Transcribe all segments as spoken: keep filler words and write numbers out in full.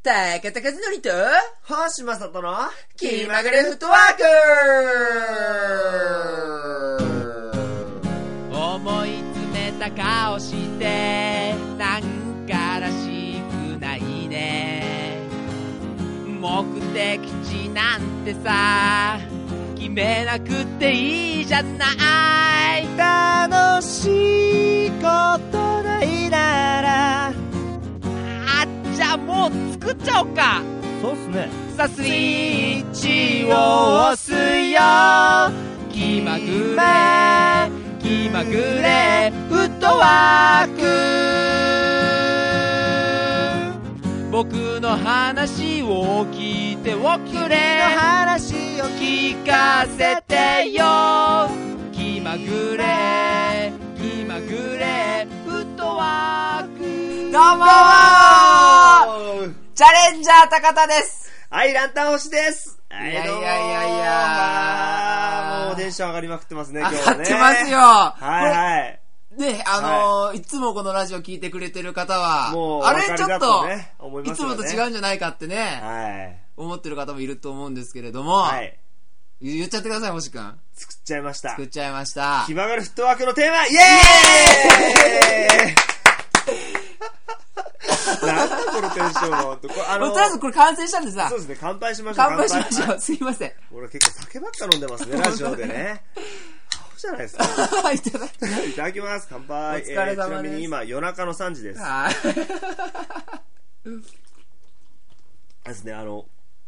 高田和則と星正人の気まぐれフットワーク。思い詰めた顔してなんからしくないね。目的地なんてさ決めなくていいじゃない。 楽しいことないなら、 あ、じゃあもう作っちゃおうか。 そうっすね。 さあスイッチを押すよ。気まぐれ気まぐれフットワーク。僕の話を聞いておくれ。 話を聞かせてよ。気まぐれ気まぐれフットワーク。どうもー、チャレンジャー高田です。 アイランタン星です。 いやいやいやいや、 もうテンション上がりまくってますね、今日上はね。 がってますよ。 はいはい。 ね、あのー、いつもこのラジオ聞いてくれてる方は、 もうあれちょっと、 ね、思いいつますよね、 もと違うんじゃないかってね、 はい、 思ってる方もいると思うんですけれども、 はい、 言っちゃってください、星くん。 作っちゃいました。 作っちゃいました。 気まぐれフットワークのテーマ、イエーイなんだこのテンションは。あのー、 とりあえずこれ完成したんでさ。 そうですね、乾杯しましょう。 乾杯しましょう。すいません。 俺結構酒ばっか飲んでますね、ラジオでね。じゃないですか。 いただきます。 いただきます。乾杯。 お疲れ様です。えー、ちなみに今夜中のさんじです。 はい。 ですね、あの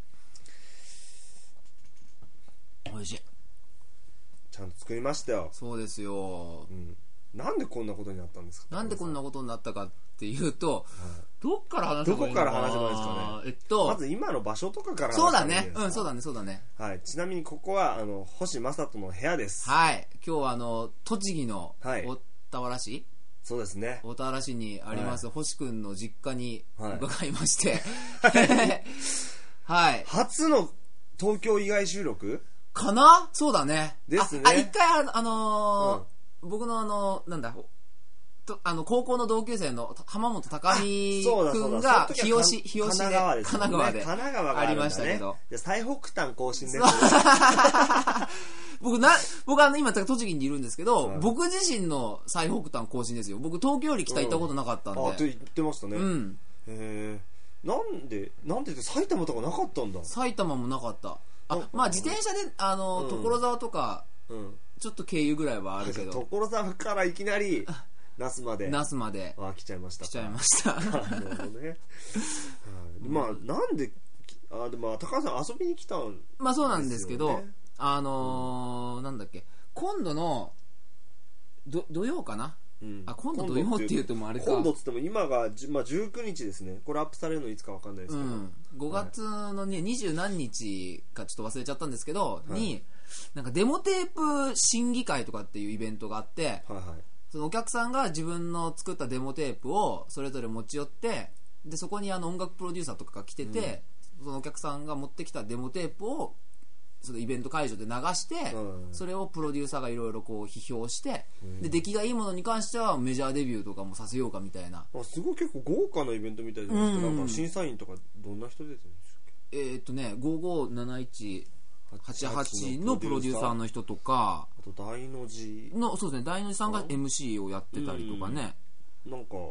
美味しい。 ちゃんと作りましたよ。 そうですよ。 うん。なんでこんなことになったんですか。 なんでこんなことになったかっていうと、はい、どっから話せばいいのかな。 どこから話せばいいですかね。 えっとまず今の場所とかから話せばいいですか。 そうだね。うん、そうだね、そうだね。 はい。ちなみにここはあの星正人の部屋です。 はい。今日はあの栃木の大田原市、はい、 そうですね。 大田原市にあります、はい、星くんの実家に伺いまして、 はい。 はい。 初の東京以外収録かな。そうだね。 ですね。 あ、一回あのーうん、僕のあのなんだ。とあの高校の同級生の浜本高見くんが日吉日吉で神奈川でありましたけど、 最北端更新ですね。 僕な僕あの今栃木にいるんですけど、うん、僕自身の最北端更新ですよ。僕東京より北行ったことなかったんで。 うん、あと言ってましたね。うん。へえ。なんでなんでって埼玉とかなかったんだ。 埼玉もなかった。あ、まあ自転車であの、うん、所沢とか、うん、ちょっと経由ぐらいはあるけど。 所沢からいきなり。那須まで那須まであ来ちゃいました来ちゃいましたなるほどね、はい、まあなんであでも高橋さん遊びに来たんですよね。 まあそうなんですけどあのーうん、なんだっけ今度のど土曜かな、うん、あ今度土曜って言うともあれか今度っつっても今が、まあ、じゅうくにちですね。これアップされるのいつか分かんないですけど、うん、 ごがつのね二十何日かちょっと忘れちゃったんですけど、はい、になんかデモテープ審議会とかっていうイベントがあって、はいはい、そのお客さんが自分の作ったデモテープをそれぞれ持ち寄ってでそこにあの音楽プロデューサーとかが来てて、うん、そのお客さんが持ってきたデモテープをそのイベント会場で流して、うん、それをプロデューサーがいろいろこう批評して、うん、で出来がいいものに関してはメジャーデビューとかもさせようかみたいな。 あすごい結構豪華なイベントみたいじゃないですか、うん、なんか審査員とかどんな人出てるんですか。 えー、っとねごごなないちはちはちのプロデューサーの人とかあと大の字のそうですね大の字さんが エムシー をやってたりとかね、 うん、なんか、うん、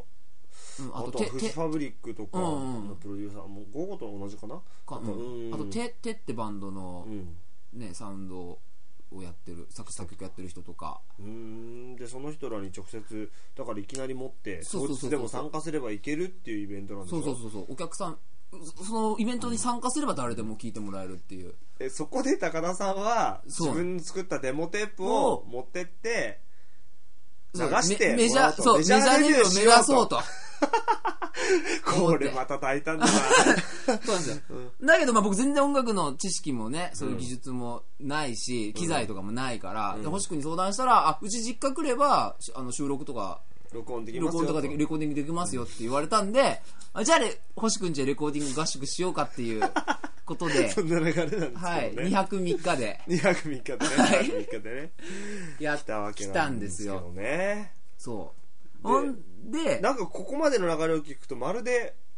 あとはフジファブリックとかのプロデューサーも午後と同じかなか、 うん、あとテテってバンドの、うんね、サウンドをやってる作作曲やってる人とかうーんでその人らに直接だからいきなり持って当日でも参加すればいけるっていうイベントなんですよ。 そうそうそうそうお客さんそのイベントに参加すれば誰でも聞いてもらえるっていう、 えそこで高田さんは自分作ったデモテープを持ってって流してメジャーそうメジャーデビューを目指そうとこれまた大胆だなそうなんですよ、うん、だけどまあ僕全然音楽の知識もねそういう技術もないし、うん、機材とかもないから、うん、で星君に相談したらあうち実家来ればあの収録とか録音できますよ録音とかでレコーディングできますよって言われたんであじゃあ星くんじゃレコーディング合宿しようかっていうことでそんな流れなんですけどね、 はい、にひゃくみっかでにひゃくみっかでね、はい、にひゃくみっかでねや来たわけ来なんですけどね。 そうほんでなんかここまでの流れを聞くとまるで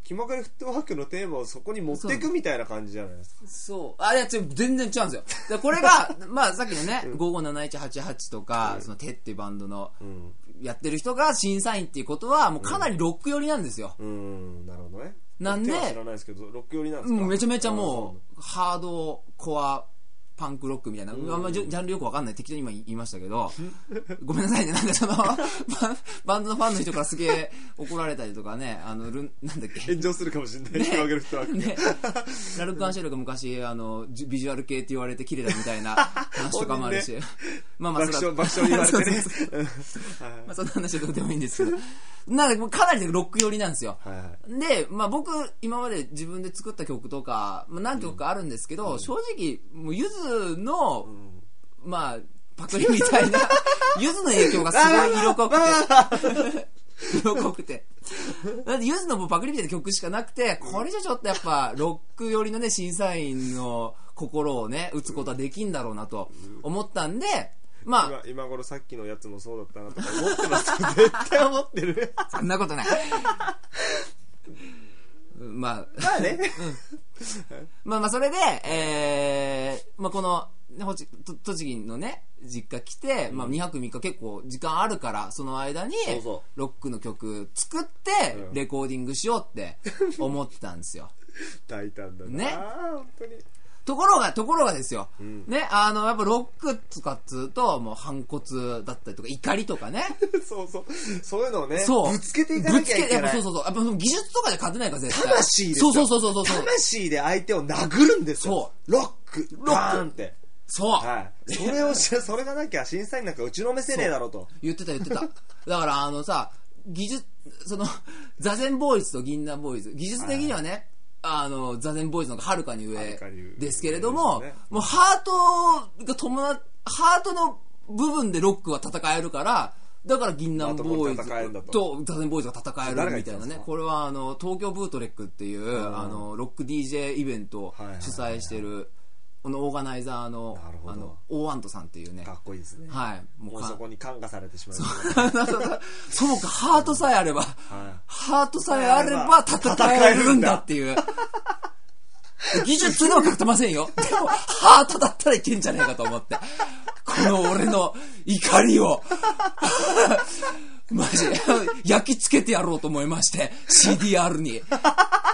気まぐれフットワークのテーマをそこに持っていくみたいな感じじゃないですか。 そうあいや全然違うんですよ。でこれがまあさっきのね、うん、ごーごーなないちはちはちとか、うん、そのテっていうバンドの、うん、やってる人が審査員っていうことはもうかなりロック寄りなんですよ。 うん、うんなるほどね。 なんで知らないですけどロック寄りなんですか。 もうめちゃめちゃもうハードコアパンクロックみたいな、うん、あんまジャンルよくわかんない適当に今言いましたけどごめんなさいね。なんかそのバンドのファンの人からすげえ怒られたりとかね、あのルなんだっけ炎上するかもしれない、ね、広げる人は、ね、 ラルク・アンシェルが昔あのビジュアル系って言われて綺麗だみたいな話とかもあるし、ね、まあまあ爆笑爆笑言われてねまあそんな話はどうでもいいんですけどなんかかなりロック寄りなんですよ、はいはい、で、まあ、僕今まで自分で作った曲とか、まあ、何曲かあるんですけど、うん、正直もうゆずの、うん、まあパクリみたいなゆずの影響がすごい色濃くて色濃くてだってゆずのパクリみたいな曲しかなくて、これじゃちょっとやっぱロック寄りのね審査員の心をね打つことはできんだろうなと思ったんで、まあ、 今, 今頃さっきのやつもそうだったなとか思ってますよ絶対思ってるそんなことないまあまあね、 うん、まあまあそれで、えーまあ、この栃木のね実家来て、まあ、にはくみっか結構時間あるからその間にロックの曲作ってレコーディングしようって思ってたんですよ大胆だな、 ね、 本当に。 ところが、ところがですよ。 うん、 ね、あの、やっぱロックとかっつうと、もう反骨だったりとか、怒りとかね。 そうそう。そういうのをね、 そうぶつけていかなきゃいけない。ぶつけて、やっぱそうそうそう。やっぱ技術とかで勝てないから絶対。 魂ですよ。 そうそうそうそうそう。 魂で相手を殴るんですよ。そう。ロック、ロックって。そう。はい。それを、それがなきゃ審査員なんか打ちのめせねえだろうと。 言ってた言ってた。だからあのさ、技術、その、座禅ボーイズと銀杏ボーイズ、技術的にはね、はい、あの座禅ボーイズの方がはるかに上ですけれども、ね、もうハートが伴っハートの部分でロックは戦えるから、だから銀杏ボーイズと座禅ボーイズが戦えるみたいなね。これはあの東京ブートレックっていう、うん、あのロック ディージェー イベントを主催してる、はいはいはいはい、このオーガナイザーのあのオーアントさんっていうね、 かっこいいですね。 はい。 もうそこに感化されてしまう。 そうか、ハートさえあれば、はい、ハートさえあれば戦えるんだっていう。技術では勝てませんよ。でもハートだったらいけんじゃないかと思って、この俺の怒りをマジ焼き付けてやろうと思いまして シーディーアール に。かっ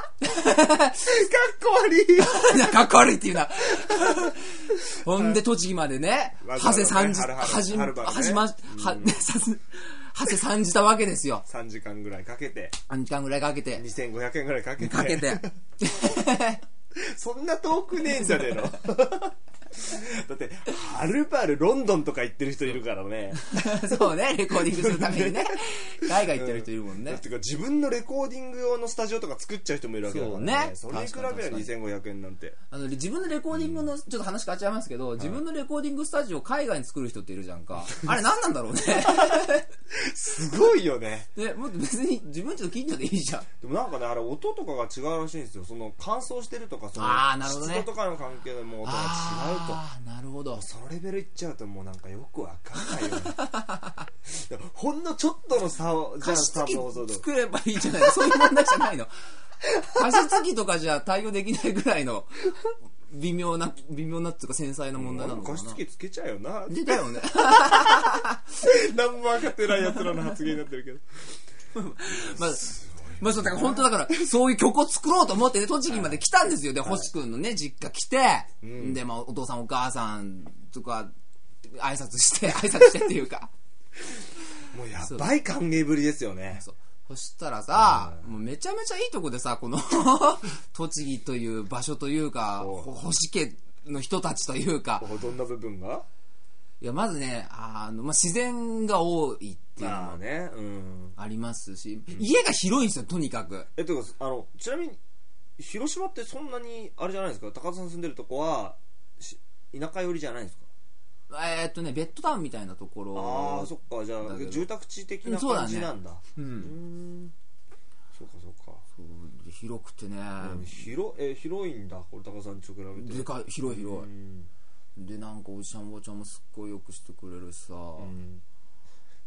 こ悪い。 いや、かっこ悪いっていうな。ほんで栃木までね、はせさんじ、はじ、はじま、は、はせさんじたわけですよ。 さんじかんぐらいかけて。 さんじかんぐらいかけて。 にせんごひゃくえんぐらいかけて。 かけて。 そんな遠くねえんじゃねえの。だってはるばるロンドンとか行ってる人いるからね。 そうね、レコーディングするためにね。海外行ってる人いるもんね。 うん、てか自分のレコーディング用のスタジオとか作っちゃう人もいるわけだからね。 そうね。それに比べればにせんごひゃくえんなんて。 あの自分のレコーディングの、うん、ちょっと話変わっちゃいますけど、自分のレコーディングスタジオを海外に作る人っているじゃんか。あれ何なんだろうね。 すごいよね。 でもっと別に自分ちの近所でいいじゃん。 でもなんかね、あれ音とかが違うらしいんですよ。その乾燥してるとか、その湿度とかの関係でもう音が違うと。 ああ、なるほど。 そのレベルいっちゃうともうなんかよくわかんないよね。ほんのちょっとの差をじゃあ加湿器作ればいいじゃない。そういう問題じゃないの。加湿器とかじゃ対応できないぐらいの微妙な微妙なっていうか繊細な問題なのかな。 加湿器つけちゃうよな。 出たよね。 何も分かってない奴らの発言になってるけど。 まあまあそうだから本当だからそういう曲を作ろうと思ってね、栃木まで来たんですよ。で、星くんのね実家来て、うん、でまあお父さんお母さんとか挨拶して挨拶してっていうか、 もうやばい歓迎ぶりですよね。 そう。そしたらさ、もうめちゃめちゃいいとこでさ、この栃木という場所というか、星家の人たちというか、 どんな部分が？ いや、まずね、あの、まあ、自然が多いっていうのもね、うん、 ありますし、うん、家が広いんですよ、とにかく。 え、てか、あの、ちなみに、広島ってそんなに、あれじゃないですか、高田さん住んでるとこは、田舎寄りじゃないですか？ えー、っとね、ベッドタウンみたいなところ。 ああ、そっか、じゃあ、住宅地的な感じなんだ。 うん、そうだね。うん。うん、 そうか、そうか。 そう広くてね。 うん、広、え、広いんだ、これ高田さんと比べて。 でかい、広い広い。うんでなんかおじちゃんおばちゃんもすっごいよくしてくれるしさ、うん、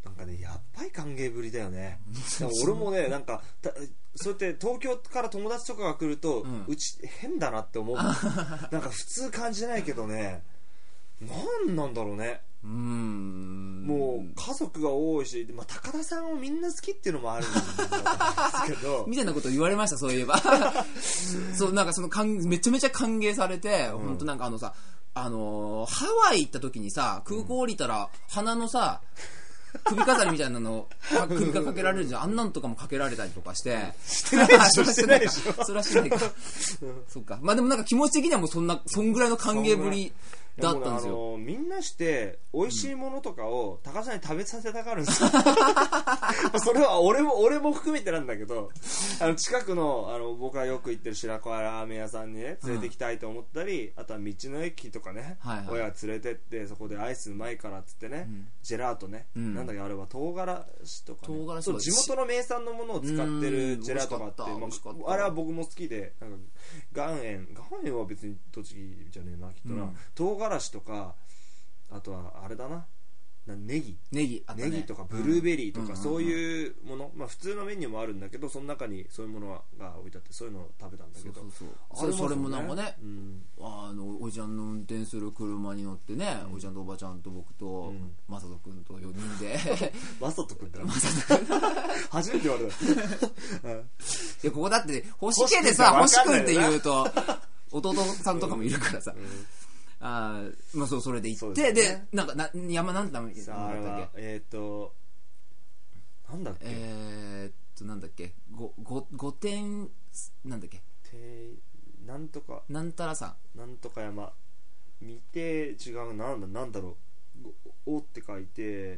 なんかねやっぱり歓迎ぶりだよね俺もねなんかそうやって東京から友達とかが来ると、うん、うち変だなって思うなんか普通感じないけどねなんなんだろうねうーんもう家族が多いし、まあ、高田さんをみんな好きっていうのもあるんですけどみたいなこと言われましたそういえばそうなんかそのかんめちゃめちゃ歓迎されて、うん、本当なんかあのさあのー、ハワイ行った時にさ空港降りたら、うん、花のさ首飾りみたいなの首がかけられるじゃんあんなんとかもかけられたりとかしてしてないでしょしてないでしょそれはしないかそっかまあでもなんか気持ち的にはもうそんなそんぐらいの歓迎ぶりだったんですよ。 あのみんなして美味しいものとかを高橋さんに食べさせたがるんですよそれは俺も俺も含めてなんだけどあの近くの、あの僕がよく行ってる白川ラーメン屋さんにね連れて行きたいと思ったり、うん、あとは道の駅とかね、はいはい、親が連れてってそこでアイスうまいからっつってね、うん、ジェラートね、うん、なんだっけあれは唐辛子とか、ね、唐辛子そう地元の名産のものを使ってるジェラートがあって、まあ、あれは僕も好きでなんか岩塩岩塩は別に栃木じゃねえなきっとな、うん、唐辛子とかあとはあれだなネギネギ、 ね、ネギとかブルーベリーとか、うん、そういうもの、まあ、普通のメニューもあるんだけどその中にそういうものが置いてあってそういうのを食べたんだけどそうそうそうそれ、それもなんかね、うん、あのおじちゃんの運転する車に乗ってね、うん、おじちゃんとおばちゃんと僕と、うん、マサト君とよにんでマサト君ってマサト君初めて言われたいやここだって星家でさ星君って言うと弟さんとかもいるからさ、うんあまあそうそれで行って で,、ね、でなんかな山なんだっけえっ、ー、となんだっけえー、っとなんだっけごご御殿なんだっけてなんとかなんたらさんなんとか山見て違うなんだなんだろうおって書いてえ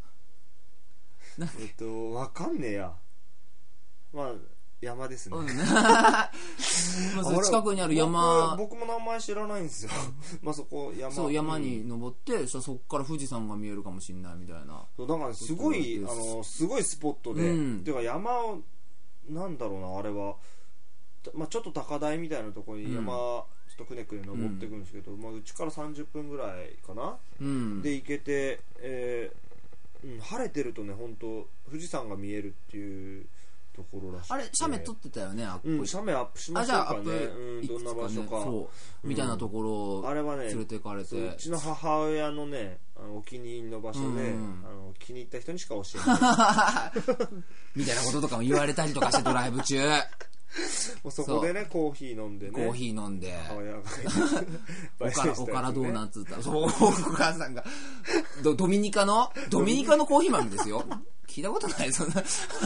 っとわかんねえやまあ山ですね、うん、まあ近くにある山僕, 僕も名前知らないんですよまあそこ 山, そう山に登って、うん、そこから富士山が見えるかもしれないみたいなそうだからすごいあのすごいスポットで、うん、ていうか山をなんだろうなあれは、まあ、ちょっと高台みたいなところに山、うん、ちょっとくねくね登っていくんですけど、うんまあ、うちからさんじゅっぷんぐらいかな、うん、で行けて、えーうん、晴れてるとね本当富士山が見えるっていうところらしい。 あれ写メ撮ってたよね。 アップ、うん、写メアップしましょうかね。うん、どんな場所か、 そう、みたいなところ、あれはね連れて行かれて、 うちの母親のねあのお気に入りの場所で、うん、あの気に入った人にしか教えないみたいなこととかも言われたりとかしてドライブ中もうそこでねコーヒー飲んでねコーヒー飲んで母親がおからおからドーナツってそうお母さんが ド, ドミニカのドミニカのコーヒー豆ですよ聞いたことないそんな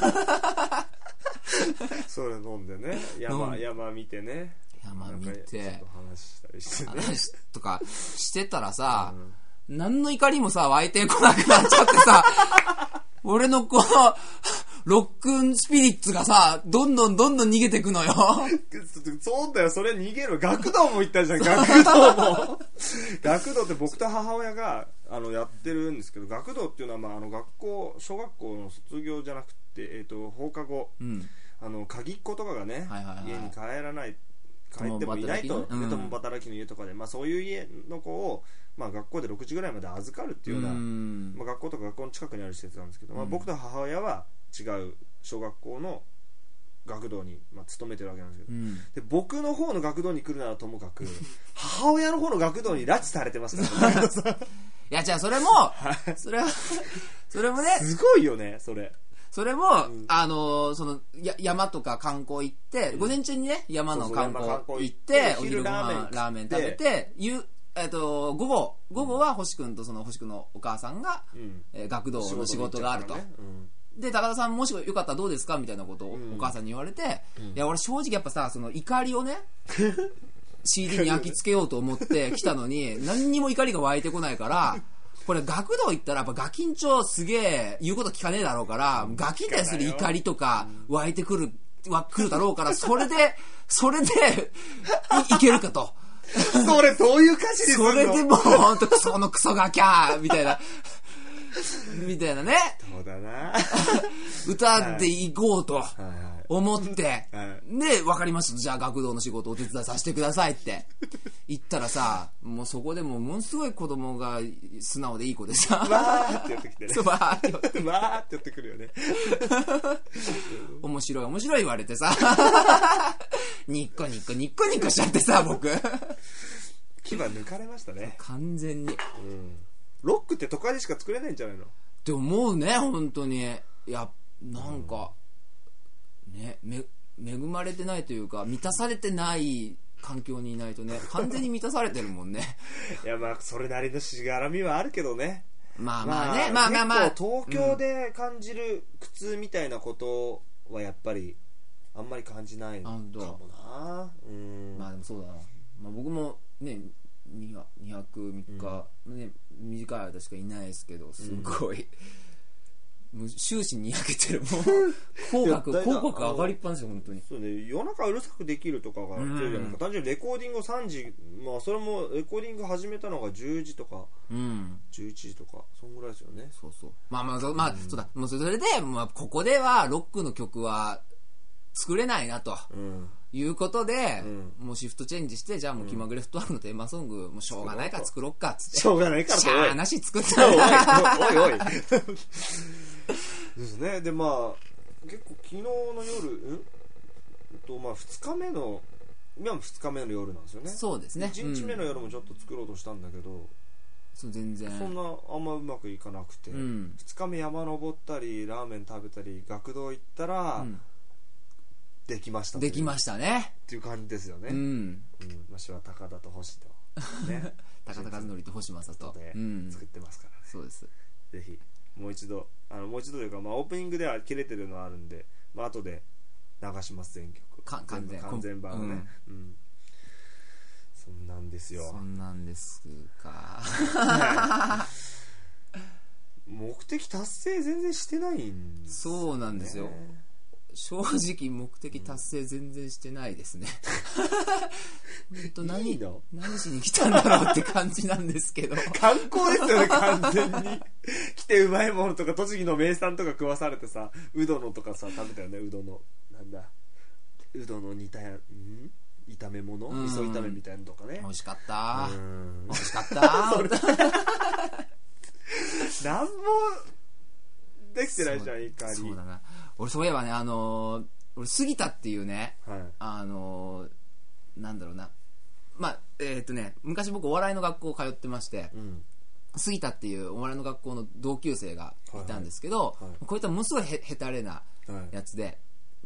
それ飲んでね 山, 山見てね山見てちょっと話したりしてね話とかしてたらさ、うん、何の怒りもさ湧いてこなくなっちゃってさ俺のこのロックンスピリッツがさどんどんどんどん逃げてくのよそうだよそれ逃げる学童も行ったじゃん学童も学童って僕と母親があのやってるんですけど学童っていうのは、まあ、あの学校小学校の卒業じゃなくて、えー、と放課後、うん、あの鍵っ子とかがね、はいはいはい、家に帰らない帰ってもいないと共働きの家とかで、まあ、そういう家の子を、まあ、学校でろくじぐらいまで預かるっていうような、うんまあ、学校とか学校の近くにある施設なんですけど、うんまあ、僕と母親は違う小学校の学童に、まあ、勤めてるわけなんですけど、うん、で僕の方の学童に来るならともかく母親の方の学童に拉致されてますからねいやじゃあそれもそれはそれもねすごいよねそれそれも、うん、あのそのや山とか観光行って、うん、午前中にね山の観光行ってお昼ご飯ラーメン食べてゆえー、と午後午後は星君とその星君のお母さんが、うんえー、学童の仕事があると、ねうん、で高田さんもしよかったらどうですかみたいなことをお母さんに言われて、うん、いや俺正直やっぱさその怒りをねシーディー に焼き付けようと思って来たのに何にも怒りが湧いてこないからこれ学童行ったらやっぱガキンチョすげえ言うこと聞かねえだろうからガキに対する怒りとか湧いてくるは来るだろうからそれでそれで い, いけるかとそれどういう歌詞にするのそれでもうほんとクソのクソガキャーみたいなみたいなねそうだな歌っていこうと思って、はいはいはい、で分かりましたじゃあ学童の仕事をお手伝いさせてくださいって行ったらさ、もうそこでもうものすごい子供が素直でいい子でさ、 わーってやってきてね。 そうわーってやってわーってやってくるよね。 面白い面白い言われてさ、ニッコニッコニッコニッコしちゃってさ、僕牙抜かれましたね。 完全に、うん、 ロックって都会でしか作れないんじゃないのって思うね、本当に。いや、なんか、うん、ね、め恵まれてないというか、満たされてない環境にいないとね、完全に満たされてるもんね。 いや、まあそれなりのしがらみはあるけどね。 まあまあね、まあまあまあ、 東京で感じる苦痛みたいなことはやっぱりあんまり感じないかもな。うん、 まあでもそうだな、まあ、僕もねにひゃくみっか、ね、うん、短い間しかいないですけど、すごい、うん、もう終始にやけてる。もう口角口角上がりっぱなしで、本当に。 そうね、夜中うるさくできるとかが、うん、単純にレコーディングをさんじ、まあそれもレコーディング始めたのがじゅうじとか、うん、じゅういちじとかそんぐらいですよね。 そうそう、まあまあそ、まあ、うん、そうだ、もうそれで、まあ、ここではロックの曲は作れないなと、うん、いうことで、うん、もうシフトチェンジして、じゃあもう気まぐれフットワークのテーマソングもうしょうがないから作ろっかっつって、 しょうがないからしゃーなし作ったおいおいおいですね。で、まあ結構昨日の夜、んとまあふつかめの今もふつかめの夜なんですよね。 そうですね。 いちにちめの夜もちょっと作ろうとしたんだけど、うん、 そう全然そんなあんまうまくいかなくて、うん、ふつかめ山登ったりラーメン食べたり学童行ったら、うん、できましたできましたねっていう感じですよね。うん、うん、私は高田と星と、ね、 高田和則と星正とで作ってますからね、 うん、そうです。 ぜひもう一度あのもう一度というか、まあ、オープニングでは切れてるのはあるんで、まあ後で流します。全曲か完全完全版をね、うんうん、そんなんですよ。 そんなんですか目的達成全然してないんです、ね、 そうなんですよ。正直目的達成全然してないですね。本当何いいの何しに来たんだろうって感じなんですけど。 観光ですよね、完全に。来てうまいものとか栃木の名産とか食わされてさ、うどのとかさ食べたよね。うどのなんだうどの煮たやん炒め物、味噌炒めみたいなのとかね。 美味しかった。美味しかった。 なんもできてないじゃん、いかに。 そうだな。俺そういえばね、あのー、俺杉田っていうね、はい、あのー、なんだろうな、まあえー、っとね昔僕お笑いの学校通ってまして、うん、杉田っていうお笑いの学校の同級生がいたんですけど、はいはい、こういったものすごいへへたれなやつで、はい、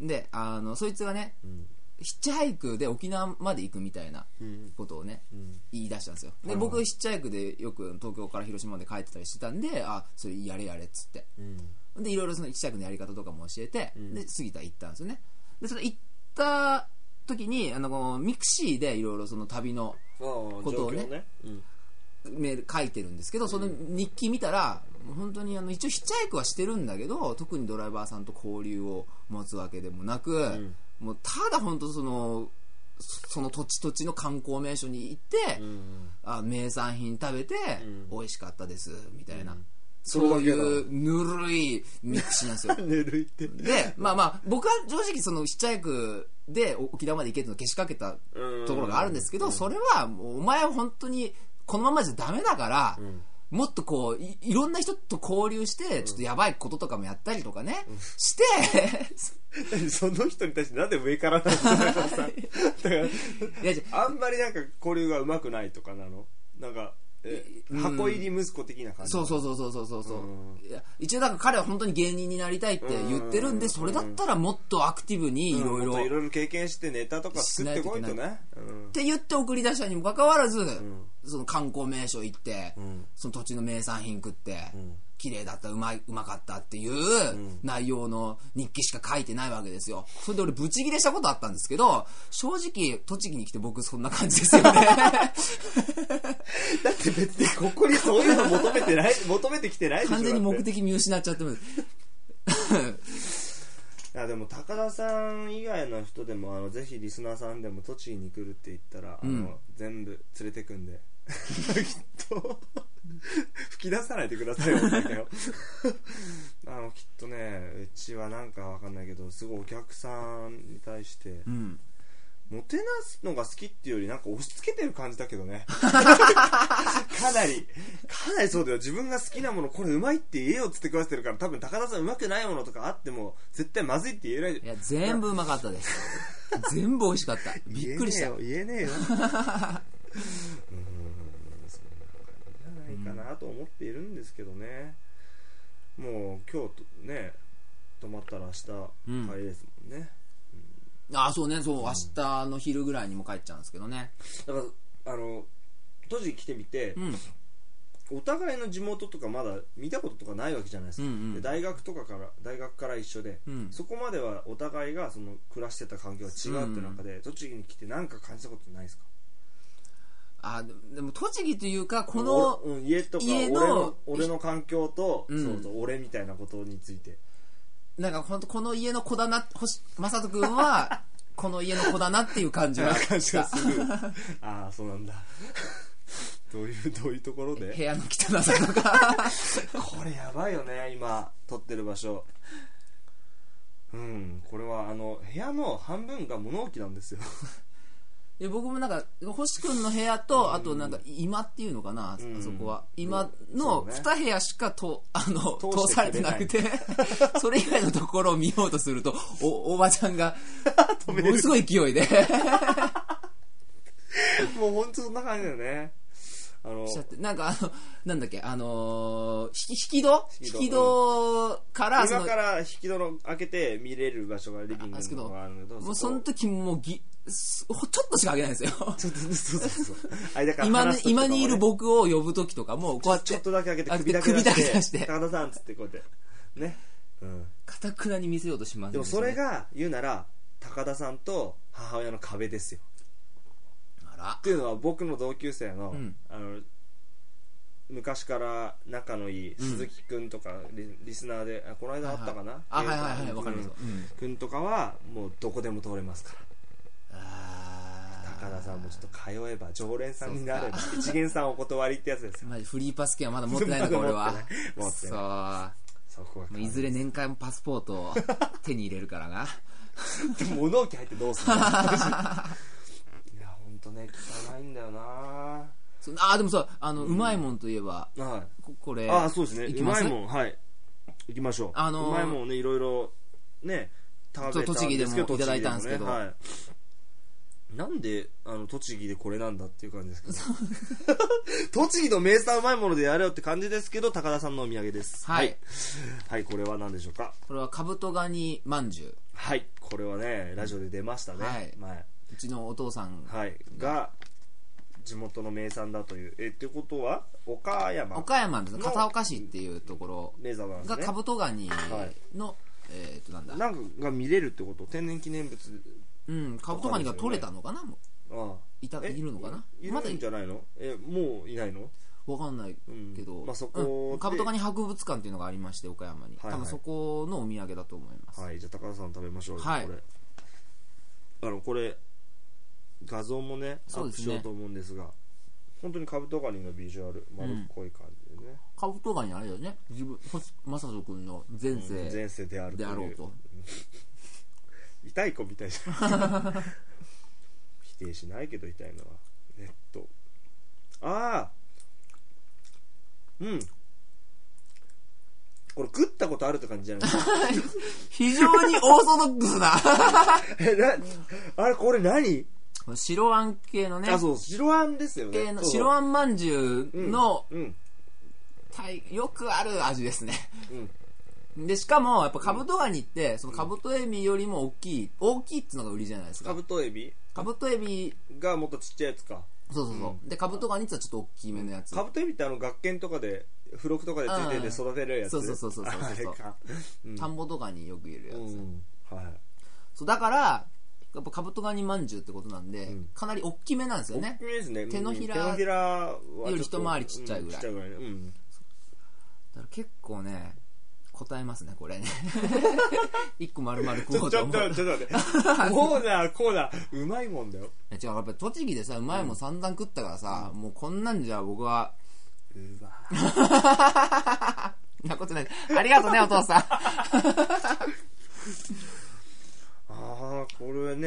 であのそいつがね、うん、ヒッチハイクで沖縄まで行くみたいなことをね、うん、言い出したんですよ。で、はいはい、僕ヒッチハイクでよく東京から広島まで帰ってたりしてたんで、あそれやれやれっつって、うんでいろいろそのヒッチハイクのやり方とかも教えて、うん、で杉田行ったんですよね。でその行った時にあのミクシーでいろいろその旅のことをね、ね、うん、メール書いてるんですけど、その日記見たら本当にあの一応ヒッチハイクはしてるんだけど、特にドライバーさんと交流を持つわけでもなく、うん、もうただ本当そのその土地土地の観光名所に行って、うん、あ名産品食べて、うん、美味しかったですみたいな、うん、そういうぬるいミクシーなんですよ。 ぬるいって。 で、まあまあ僕は正直そのヒッチハイクで沖縄まで行けるのをけしかけたところがあるんですけど、それはもうお前は本当にこのままじゃダメだから、うん、もっとこう い, いろんな人と交流してちょっとやばいこととかもやったりとかね、うん、してその人に対してなんで上からなんだろうさだからあんまりなんか交流がうまくないとかなのなんかえ箱入り息子的な感じ、 うん、そうそうそうそうそうそう、うん、いや一応だから彼は本当に芸人になりたいって言ってるんで、それだったらもっとアクティブにいろいろいろいろ経験してネタとか作ってこいとね、 うん、って言って送り出したにもかかわらず、うん、その観光名所行って、うん、その土地の名産品食って、うん、綺麗だったうまいうまかったっていう内容の日記しか書いてないわけですよ。それで俺ブチギレしたことあったんですけど、正直栃木に来て僕そんな感じですよね。 だって別にここにそういうの求めてない求めてきてないでしょ。 完全に目的見失っちゃってます。 いやでも高田さん以外の人でもあのぜひリスナーさんでも栃木に来るって言ったら、うん、あの全部連れてくんできっと吹き出さないでくださいよあのきっとねうちはなんかわかんないけどすごいお客さんに対して、うん、 もてなすのが好きっていうよりなんか押し付けてる感じだけどねかなりかなりそうだよ。自分が好きなものこれうまいって言えよっつって食わせてるから、多分高田さんうまくないものとかあっても絶対まずいって言えない。 いや全部うまかったです全部美味しかった。びっくりした。 言えねえよ言えねえようーん、そんな感じじゃないかなと思っているんですけどね、うん、もう今日ね泊まったら明日帰りですもんね、 うん、ああそうね、そう、うん、明日の昼ぐらいにも帰っちゃうんですけどね。 だからあの栃木来てみて、うん、お互いの地元とかまだ見たこととかないわけじゃないですか、うんうん、で大学とかから大学から一緒で、うん、そこまではお互いがその暮らしてた環境が違うって中で、うん、栃木に来て何か感じたことないですか？ あでも栃木というかこの、 うん、家とか俺の俺の環境と、うん、そうそう俺みたいなことについてなんかほんとこの家の子だな、まさとくんはこの家の子だなっていう感じは感じがするああそうなんだどういうどういうところで部屋の汚さとかこれやばいよね今撮ってる場所。うんこれはあの部屋の半分が物置なんですよいや僕もなんか星くんの部屋と、うん、あとなんか今っていうのかな、うん、あそこは今のに部屋しかとあの通されてなくてそれ以外のところを見ようとすると お, おばちゃんがものすごい勢いでもう本当そんな感じだよね。あのなんかあのなんだっけあのー、引き戸引き戸から今から引き戸の開けて見れる場所がリビングのがあるのと、 もうその時もうぎちょっとしか開けないんですよ。ちょっとそうそうそう今今にいる僕を呼ぶ時とかもこうやってちょっとだけ開けて首だけ出して高田さんっつってこうやってね、うん、 堅くなに見せようとしますね。 でもそれが言うなら高田さんと母親の壁ですよ。っていうのは僕の同級生の、うん、あの昔から仲のいい鈴木くんとか リ,、リスナーであこの間あったかな、 はいはい、あはいはいはいわかります、 うん、くんとかはもうどこでも通れますから。あ高田さんもちょっと通えば常連さんになれば一元さんお断りってやつですよ。 マジフリーパス券はまだ持ってないのか俺は持ってないそうそこはいずれ年間パスポートを手に入れるからなでも物置入ってどうするのとね汚いんだよな。 あでもさあの、うん、うまいもんといえば、はい、こ, これあそうですねうまいもんはい行きましょう。あのー、うまいもんねいろいろね食べたんですけど栃木でもいただいたんですけど、ねはい、 なんであの栃木でこれなんだっていう感じですけど栃木の名産うまいものでやれよって感じですけど高田さんのお土産です。はい、はい、これは何でしょうか。 これはカブトガニまんじゅう。 はいこれはねラジオで出ましたね、はい前うちのお父さん、 はい、が地元の名産だというえってことは岡山岡山です片岡市っていうところがカブトガニの、はいえー、っとなんだなんかが見れるってこと天然記念物うんカブトガニが取れたのかなもうああ い, たいるのかないるんじゃないのえもういないのわかんないけど、 うんまあ、そこ、 うん、カブトガニ博物館っていうのがありまして岡山に、はいはい、多分そこのお土産だと思います。 はいじゃあ高田さん食べましょう。はいこれあのこれ画像もねアップしようと思うんですが、本当にカブトガニのビジュアル丸っこい感じでね、 うん、カブトガニあれだよね自分マサト君の前世、うん、 前世であるであろうと痛い子みたいじゃん否定しないけど痛いのはネットああうんこれ食ったことあるって感じじゃない非常にオーソドックスなえなあれこれ何白あん系のねあそう白あんですよねの白あんまんじゅうの、うんうん、よくある味ですね、うん、でしかもやっぱカブトガニってそのカブトエビよりも大きい大きいっていうのが売りじゃないですか。 カブトエビカブトエビがもっとちっちゃいやつか。 そうそうそう、うん、でカブトガニってちょっと大きめのやつ。 カブトエビってあの学研とかで付録とかでついてて育てるやつ。 そうそうそうそうそうそううん、 田んぼとかによくいるやつ、 うんはい、 そうだからやっぱカブトガニまんじゅうってことなんで、うん、かなり大きめなんですよね。 大きめですね。 手のひらより一回りちっちゃいぐらい、うん、ちっちゃいぐらいね、うん、だから結構ね答えますねこれね一個丸々食おうと思う。 ちょっとちょっと待ってこうだこうだうまいもんだよ。 いや違うやっぱり栃木でさうまいもん散々食ったからさ、うん、もうこんなんじゃ僕はうわなことない。ありがとうねお父さんああこれね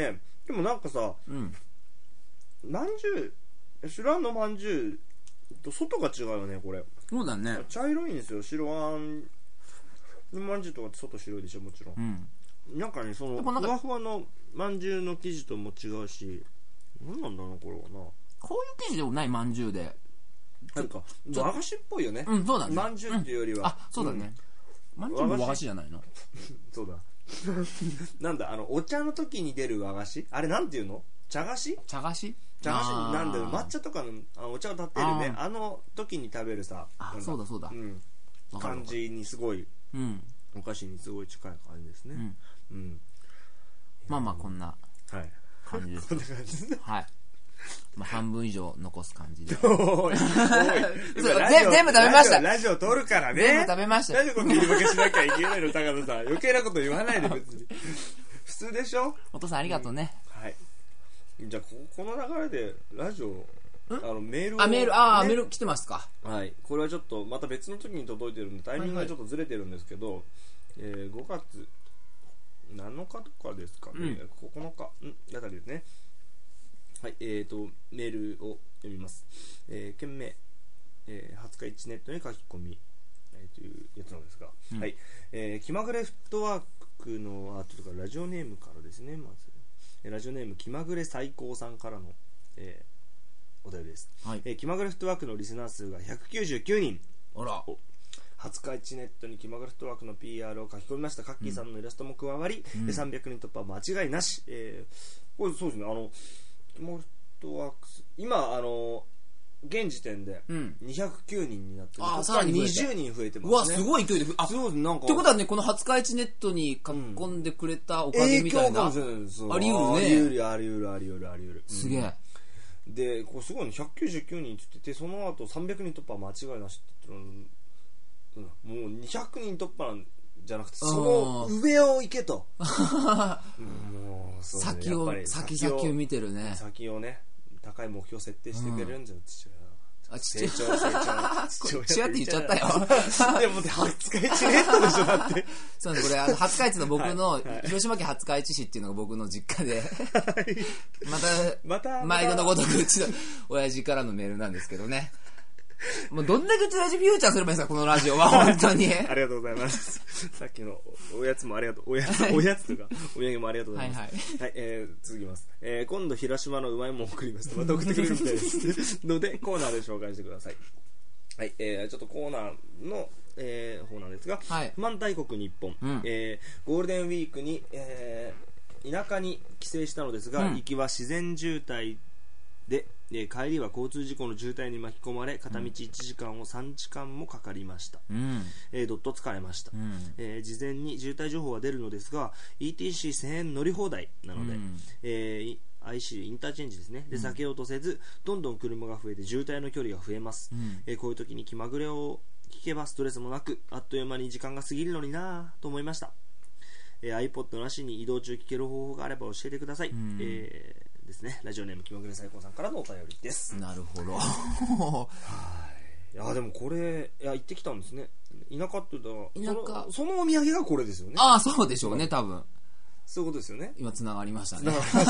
でもなんかさ、 うん、 まんじゅう白あんのまんじゅうと外が違うよねこれ。 そうだね。 茶色いんですよ。白あんのまんじゅうとかって外白いでしょもちろん、うん、なんかねそのふわふわのまんじゅうの生地とも違うし、何なんだろうこれはな。 こういう生地でもないまんじゅうでなんか和菓子っぽいよね。 うん、そうだね。 まんじゅうっていうよりは、うん、 あ、そうだね。まんじゅうも和菓子じゃないのそうだなんだあのお茶の時に出る和菓子、あれなんていうの？茶菓子？ 茶菓子？ 茶菓子なんだよ。抹茶とかのあのお茶を立ってるね、あ, あの時に食べるさ、 あ、そうだそうだ、うん、 感じにすごい、 うん、 お菓子にすごい近い感じですね、うんうん、 まあまあこんな感じです、 はい、こんな感じですね。 はい、まあ、半分以上残す感じでおいおい全部食べました。 ラジオ撮るからね。 全部食べました。 なんでこんな言い訳しなきゃいけないの高田さん。余計なこと言わないで別に普通でしょ。 お父さんありがとうね、 うん、はい。じゃあ こ, この流れでラジオあのメールを、 あメールあ、ね、メール来てますか。 はい。これはちょっとまた別の時に届いてるんでタイミングがちょっとずれてるんですけど、はいはい、えー、ごがつなのかとかですかね、うん、ここのかんあたりですね。はい、えーとメールを読みます。えー、件名、えー、はつかいちネットに書き込み、えー、というやつなんですが、うん、はい、えー、気まぐれフットワークのあとかラジオネームからですね。まずラジオネーム気まぐれ最高さんからの、えー、お便りです、はい。えー、気まぐれフットワークのリスナー数がひゃくきゅうじゅうきゅうにん。 あら。 はつかいちネットに気まぐれフットワークの ピーアール を書き込みました。カッキーさんのイラストも加わり、うん、さんびゃくにん突破は間違いなし、えー、これそうですね。あの気まぐれフットワーク今あの現時点でにひゃくきゅうにんになってる、うん、 あ、さらににじゅうにん増えてますね。 うわ、すごい勢いで。あ、 すごいなんか。 ってことはね、このはつかいちネットに書き込んでくれたおかげみたいな。 うん、影響かもしれないです。 あり得るね。 あり得るあり得るあり得るあり得る。 すげえ。 うん、で、これすごいね、ひゃくきゅうじゅうきゅうにんって言ってて、その後さんびゃくにん突破は間違いなしって言ってるの、うん、もうにひゃくにん突破なんじゃなくて、その上を行けと。もうそう、ね、 先を先先を見てるね。 先をね。高い目標設定してくれるんじゃん、父親。 あ、 成長成長父親って言っちゃったよでもはつかいちネットでしょだってそうなんです。これあのはつかいちの僕の、はいはい、広島県廿日市市っていうのが僕の実家で、はい、またまた毎度のごとくうちの親父からのメールなんですけどね。もうどんだけ親父フューチャーすればいいんですかこのラジオは本当にありがとうございますさっきのおやつもありがとうおやつおやつとかお土産もありがとうございますはい、はいはい、えー、続きます、えー、今度広島のうまいもん送りますとまた送ってくれるみたいですのでコーナーで紹介してください。はい、えー、ちょっとコーナーの、えー、方なんですが、はい、不満大国日本、うん、えー、ゴールデンウィークに、えー、田舎に帰省したのですが、うん、行きは自然渋滞で、えー、帰りは交通事故の渋滞に巻き込まれ片道いちじかんをさんじかんもかかりました、うんえー、どっと疲れました、うんえー、事前に渋滞情報は出るのですが イーティーシーせんえん乗り放題なので、うんえー、アイシー インターチェンジですねで避けようとせずどんどん車が増えて渋滞の距離が増えます、うんえー、こういう時に気まぐれを聞けばストレスもなくあっという間に時間が過ぎるのになと思いました、えー、iPod なしに移動中聞ける方法があれば教えてください、うんえーですね、ラジオネーム気まぐれ最高さんからのお便りです。 なるほどはいいやでもこれいや行ってきたんですね。田舎って言ったら田舎そ, そのお土産がこれですよね。 ああそうでしょうね多分そういうことですよね。 今つながりましたね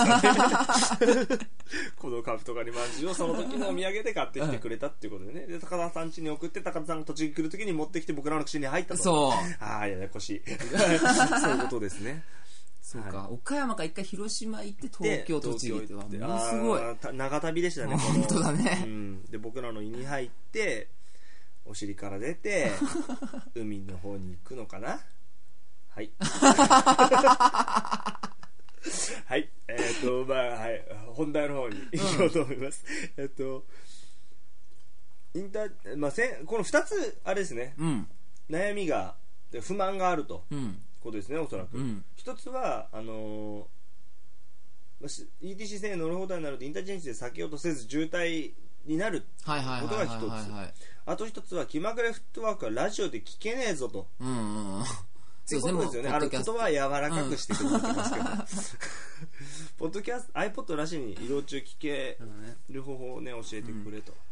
このカブトガニまんじゅうをその時のお土産で買ってきてくれたっていうことでねで高田さん家に送って高田さんが栃木来る時に持ってきて僕らの口に入ったと。 そうああややこしいそういうことですね。 そうか、はい、岡山から一回広島行って東京栃木ってものすごい長旅でしたね。 本当だね、 うん、で僕らの胃に入ってお尻から出て海の方に行くのかなはいはいえっ、ー、とまあはい本題の方に行こうと思います、うん、えっとインター、まあ、せんこのふたつあれですね、うん、悩みが不満があると、うんことですねおそらく、うん、一つはあのー、イーティーシー せんえん乗る放題になるとインターチェンジで避けようとせず渋滞になることが一つあと一つは気まぐれフットワークはラジオで聞けねえぞと、うんうんうん、そういうことですよね。あの言葉は柔らかくしてくれてますけど、うん、ポッドキャスト iPod らしに移動中聞ける方法をね教えてくれと、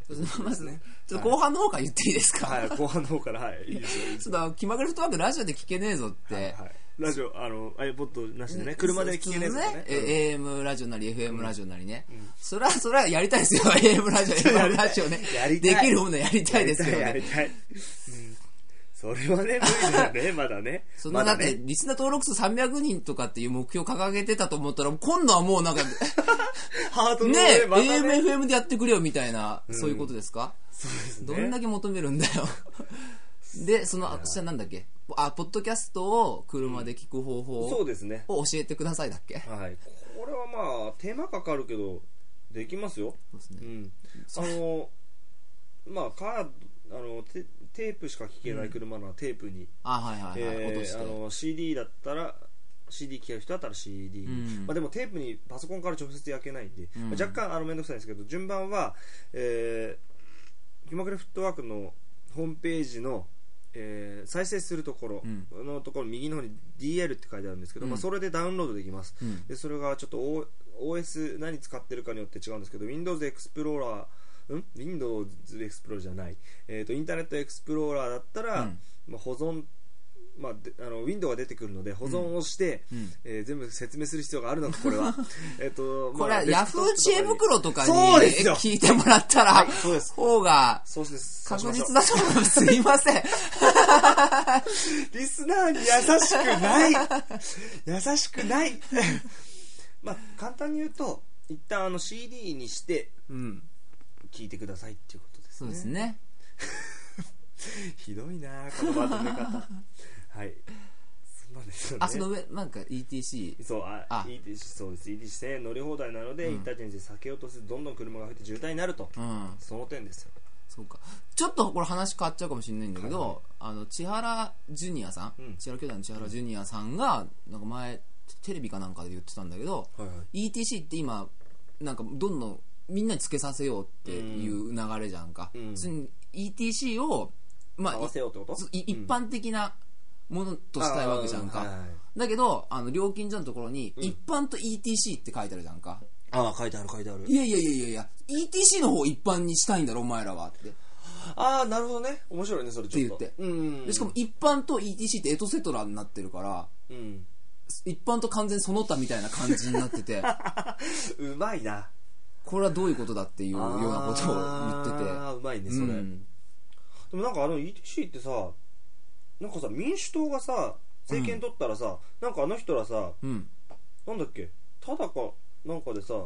まずね、ちょっと後半の方から言っていいですか？ はい、後半の方から、はい、いいですよ。いいですよ。 ちょっと気まぐれフットワークラジオで聞けねえぞって。 はい、はい、ラジオ、あの、iPod なしでね、車で聞けねえぞね。 え、エーエム ラジオなり エフエム ラジオなりね。うん、それは、それはやりたいですよ。エーエム ラジオ、エフエム ラジオね。やりたい。できるものやりたいですけどね。 やりたい。やりたい。それはね、無理だよね、まだね。 そんな、だって、リスナー登録数さんびゃくにんとかっていう目標掲げてたと思ったら、今度はもうなんか、 ハートのねえ、まね、エーエム、エフエム でやってくれよみたいな、うん、そういうことですか？ そうですね。 どんだけ求めるんだよ。で、その、私はなんだっけ？あ、ポッドキャストを車で聞く方法を、そうですね。を教えてくださいだっけ？ はい。これはまあ、手間かかるけど、できますよ。 そうですね。 うん。あの、まあ、カード、あの、テテープしか聴けない車のテープに、うん、 あ、はいはいはい、 えー、落として、あの シーディー だったら シーディー 聴ける人だったら シーディー、うん、まあ、でもテープにパソコンから直接焼けないんで、うん、まあ、若干あの面倒くさいんですけど、順番は、えー、気まぐれフットワークのホームページの、えー、再生するところのところ、右の方に ディーエル って書いてあるんですけど、うん、まあ、それでダウンロードできます、うん、でそれがちょっと オーエス 何使ってるかによって違うんですけど、 Windows Explorer、うん、Windows Explorer じゃない、えーと、インターネットエクスプローラーだったら、うん、まあ、保存、まあ、あのウィンドウが出てくるので保存をして、うん、えー、全部説明する必要があるのか、これはえと、 これはヤフー知恵袋とかに聞いてもらったら、はい、そうです、方が確実だと思います。すいませんリスナーに優しくない優しくないまあ簡単に言うと、一旦あの シーディー にして、うん、聞いてくださいっていうことですね。 そうですねひどいなこのまとめ方はい、そうなんですよね。 あ、その上なんか イーティーシー、 そう、 ああ イーティーシー、そうです、 イーティーシーせんえん乗り放題なので、うん、インターチェンジで避けようとするとどんどん車が増えて渋滞になると、うん、その点ですよ。 そうか、ちょっとこれ話変わっちゃうかもしれないんだけど、はいはい、あの千原ジュニアさん、うん、千原兄弟の千原ジュニアさんがなんか前テレビかなんかで言ってたんだけど、はいはい、イーティーシー って今なんかどんどんみんなにつけさせようっていう流れじゃんか、うん、イーティーシー を、まあ、 合わせようってこと？ 一般的なものとしたいわけじゃんか、はいはい、だけどあの料金所のところに、うん、一般と イーティーシー って書いてあるじゃんか。 ああ、書いてある書いてある。 いやいやいやいやいや イーティーシー の方を一般にしたいんだろお前らはって。 ああ、なるほどね、面白いねそれちょっとって言って、うんうん、 でしかも一般と イーティーシー ってエトセトラになってるから、うん、一般と完全その他みたいな感じになっててうまいな、 これはどういうことだっていうようなことを言ってて、 ああ、うまいねそれ、うん、でもなんかあの イーティーシー ってさ、なんかさ民主党がさ政権取ったらさ、うん、なんかあの人らさ、うん、なんだっけ、ただかなんかでさ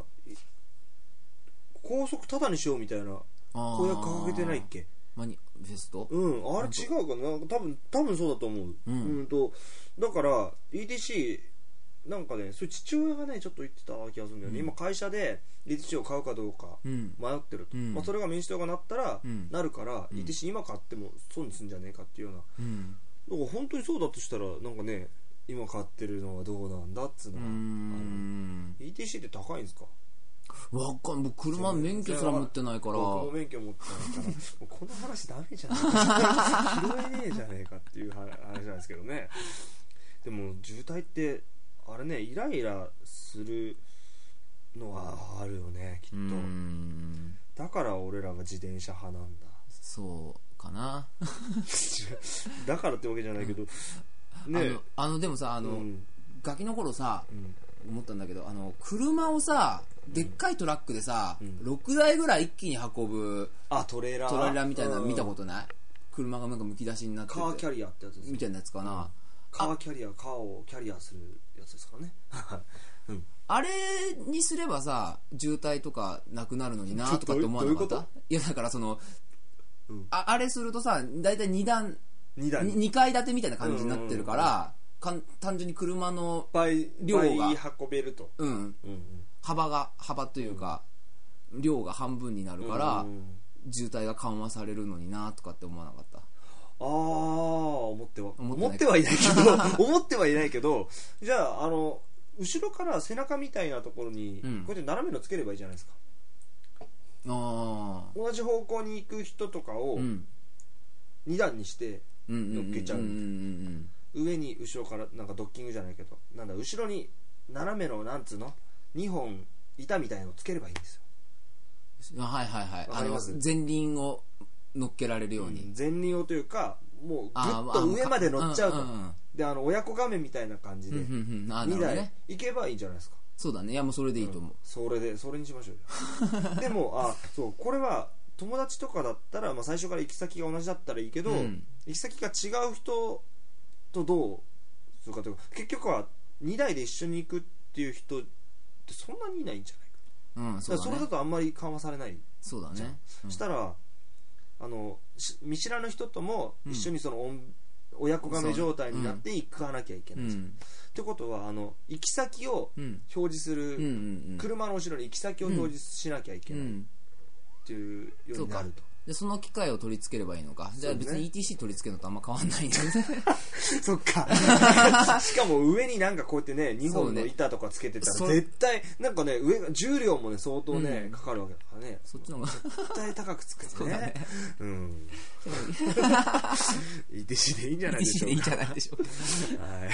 高速ただにしようみたいな公約掲げてないっけ、 マニフェスト、 うん、あれ違うかな、多分多分そうだと思う、うん、うんとだから イーティーシー なんかね、それ父親がねちょっと言ってた気がするんだよね、うん、今会社で イーティーシー を買うかどうか迷ってると、うん、まあ、それが民主党がなったら、うん、なるから、うん、イーティーシー 今買っても損にすんじゃねえかっていうような、うん、だから本当にそうだとしたらなんかね、今買ってるのはどうなんだっつうのが、うーん、イーティーシー って高いんですか？ わかん、僕車免許すら持ってないから、僕も免許持ってないからもうこの話ダメじゃん拾えねえじゃねえかっていう話なんですけどね。でも渋滞ってあれね、イライラするのはあるよねきっと。うーん、だから俺らが自転車派なんだ。 そうかなだからってわけじゃないけど、 うん、ね、あの、あのでもさ、あの、うん、ガキの頃さ、うん、思ったんだけど、あの車をさでっかいトラックでさ、うん、ろくだいぐらい一気に運ぶ、 あ、トレーラートレーラーみたいなの見たことない？車がなんかむき出しになってて、 カーキャリアってやつですみたいなやつかな、うん、 カーキャリア、カーをキャリアするやつですかね、 うん、あれにすればさ渋滞とかなくなるのになとかって思わなかった？いやだからその、うん、あ, あれするとさだいたいにだん 2, 段にかい建てみたいな感じになってるから、うんうんうん、かん単純に車の量が倍運べると、 うんうんうん、幅が幅というか、うん、量が半分になるから、うん、渋滞が緩和されるのになとかって思わなかった？ ああ、思っては思ってはいないけど思ってはいないけど、じゃああの後ろから背中みたいなところに、うん、こうやって斜めのつければいいじゃないですか。あ、同じ方向に行く人とかをにだんにして乗っけちゃう。上に後ろからなんかドッキングじゃないけど、なんだ後ろに斜めのなんつうのにほん板みたいのをつければいいんですよ。 はいはいはい。あの前輪を乗っけられるように、うん、 前輪をというかもうぐっと上まで乗っちゃうと、うんうんうん、であの親子画面みたいな感じでにだい行けばいいんじゃないですか。 そうだね。いやもうそれでいいと思う、うん、 それでそれにしましょうよでもあそうこれは友達とかだったら、まあ、最初から行き先が同じだったらいいけど、うん、行き先が違う人とどうするかというか、結局はにだいで一緒に行くっていう人ってそんなにいないんじゃないか、うんそうだね、だからそれだとあんまり緩和されない。 そうだね、 うん、したらあの見知らぬ人とも一緒にその、うん、親子亀状態になって行かなきゃいけない、うん、ってことはあの行き先を表示する、うん、車の後ろに行き先を表示しなきゃいけない、うんっていうようになると。 でその機械を取り付ければいいのか。じゃあ別に イーティーシー 取り付けるのとあんま変わんないんですねそっかしかも上になんかこうやってねにほんの板とかつけてたら絶対なんかね上が重量もね相当ね、うん、かかるわけだからね。 そっちの方が絶対高くつくってねねうん イーティーシー でいいんじゃないでしょうか。 イーティーシー でいいんじゃないでしょうかはい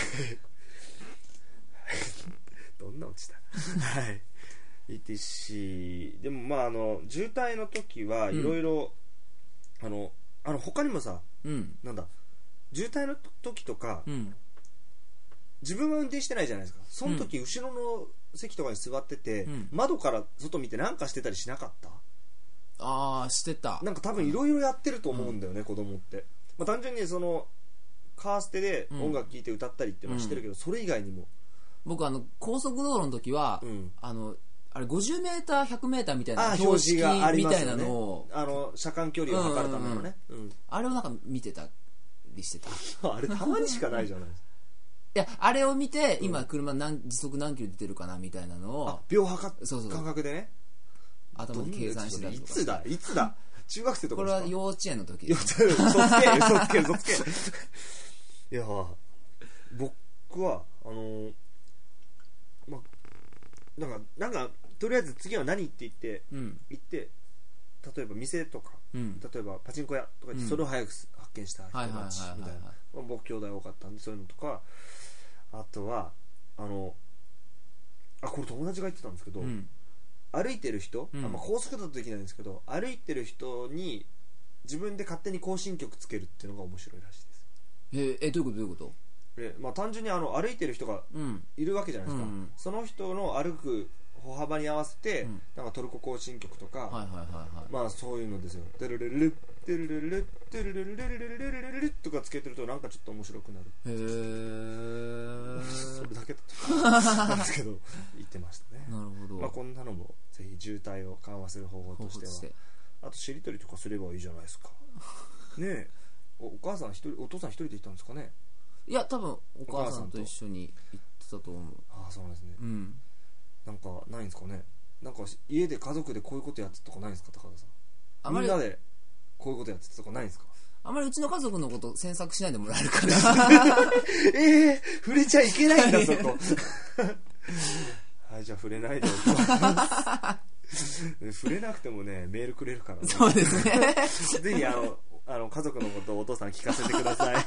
どんな落ちたはい イーティーシー でもまああの渋滞の時はいろいろあのあの他にもさ、うん、なんだ渋滞の時とか、うん、自分は運転してないじゃないですか。その時、うん、後ろの席とかに座ってて、うん、窓から外見てなんかしてたりしなかった？ ああしてた。 なんか多分いろいろやってると思うんだよね、うん、子供って、まあ、単純にそのカーステで音楽聴いて歌ったりっていうのは知ってるけど、うん、それ以外にも僕あの高速道路の時は、うん、あのあれごじゅうメーターひゃくメーターみたいな標識みたいなのを、 あの車間距離を測るためのね、 うんうんうん、あれをなんか見てたりしてたあれたまにしかないじゃないですかいやあれを見て今車何時速何キロ出てるかなみたいなのを秒測っ感覚でね頭で計算してたりとか。 いつだいつだ中学生とかですか。 これは幼稚園の時。 嘘つけ嘘つけ嘘つけいや僕はあのー、まなんかなんかとりあえず次は何って言って、うん、行って例えば店とか、うん、例えばパチンコ屋とか言って、うん、それを早く発見した人たちみたいな、僕兄弟多かったんでそういうのとか、あとはあのあこれ友達が言ってたんですけど、うん、歩いてる人、うん、あまあ、高速だとできないんですけど歩いてる人に自分で勝手に行進曲つけるっていうのが面白いらしいです。 えー、えどういうことどういうこと？ えまあ、単純にあの歩いてる人がいるわけじゃないですか、うんうん、その人の歩く歩幅に合わせて、うん、なんかトルコ行進曲とか、はいはいはいはい、まあそういうのですよ。テルルルルテルルルルテルルルルルルルルルルルとかつけてるとなんかちょっと面白くなる。へーそれだけなんですけど言ってましたね。 なるほど。 まあこんなのもぜひ渋滞を緩和する方法としてはしてあとしりとりとかすればいいじゃないですかねえ お, お母さん一人お父さん一人で行ったんですかね。 いや多分お母さんと一緒に行ってたと思う。 ああそうなんですね、うん、なんかないんですかね。なんか家で家族でこういうことやってたとかないんですか高田さん。あまりみんなでこういうことやってたとかないんですか。 あまりうちの家族のこと詮索しないでもらえるかなえー、触れちゃいけないんだそこはいじゃあ触れないでおきます触れなくてもねメールくれるから、ね、 そうですねぜひあのあの家族のことをお父さん聞かせてください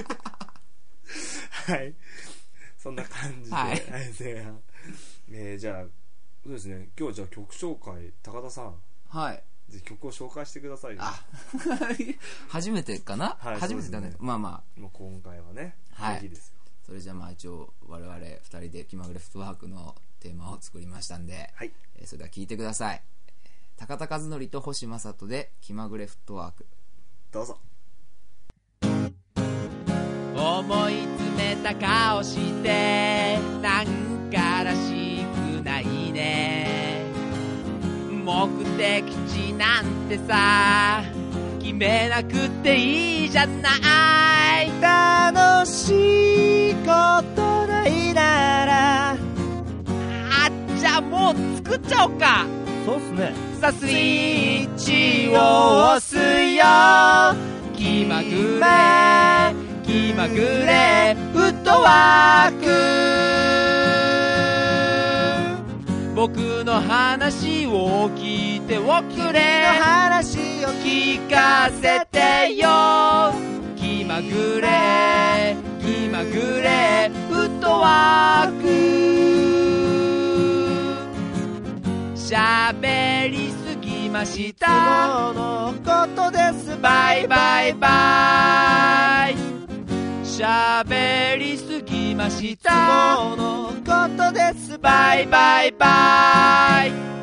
はいそんな感じで、はい、前半、えー、じゃあそうですね今日じゃあ曲紹介高田さんはいぜひ曲を紹介してください、ね、 あ初めてかな、はい、初めてだね、ね、まあまあもう今回はねはいぜひですよ。それじゃあまあ一応我々ふたりで気まぐれフットワークのテーマを作りましたんで、はい、えー、それでは聴いてください。高田和則と星正人で気まぐれフットワーク。 どうぞ。 思い詰めた顔してなんからしくないね。目的地なんてさ決めなくていいじゃない。楽しいことないならあじゃあもう作っちゃおうか。 そうっすね。 さあスイッチを押すよ気まぐれ気まぐれフットワーク。僕の話を聞いておくれ。僕の話を聞かせてよ気まぐれ気まぐれフットワーク。喋りすぎまました。 のことです。 バイバイバイ。喋りすぎました。 のことです。 バイバイバイ。